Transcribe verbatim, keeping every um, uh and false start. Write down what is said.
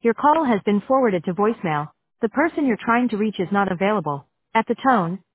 Your call has been forwarded to voicemail. The person you're trying to reach is not available. At the tone,